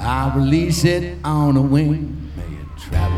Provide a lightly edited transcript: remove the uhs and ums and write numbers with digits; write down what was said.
I release it on a wing. May it travel